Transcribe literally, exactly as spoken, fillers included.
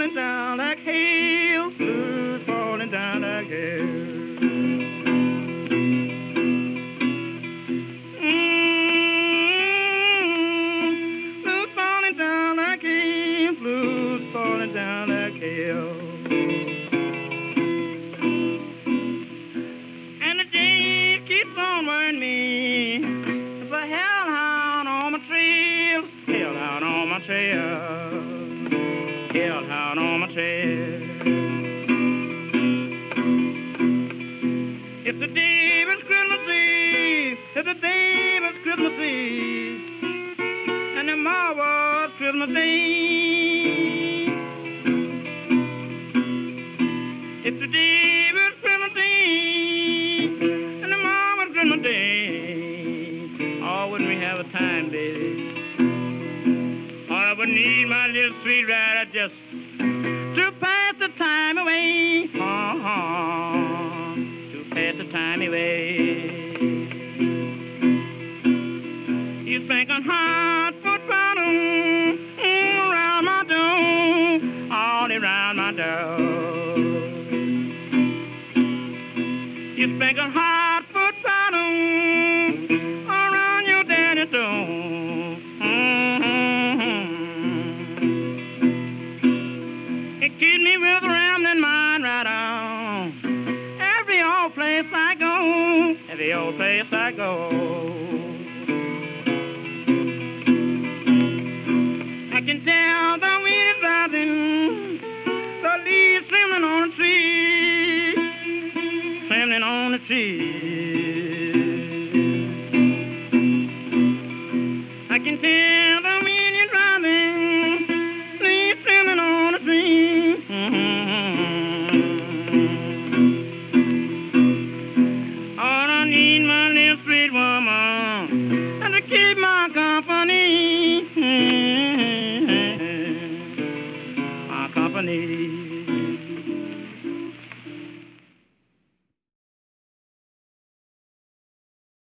falling down like hail, blues falling down like hail. Mm, blues falling down like hail, blues falling down like hail. And the day keeps on wearing me. It's a hellhound on my trail, hellhound on my trail. Hellhound on my trail. It's the day was Christmas Eve. It's the day was Christmas Eve. And tomorrow was Christmas Day. It's the day was Christmas Eve. And tomorrow was Christmas Day. Oh, wouldn't we have a time, baby? I would need my little sweet rider just to pass the time away. Uh-huh, to pass the time away. You think I'm hot foot bottom mm, around my door, all around my door. You think I'm hot foot bottom around your daddy's door. Keep me with a rambling mind right on. Every old place I go, every old place I go.